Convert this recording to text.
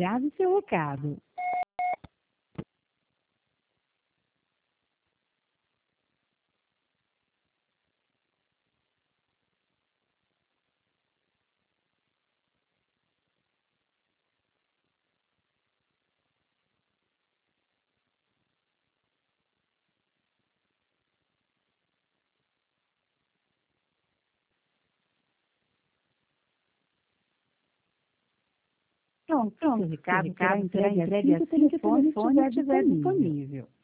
Grave seu recado. Pronto, seu recado será entregue assim que o telefone estiver disponível.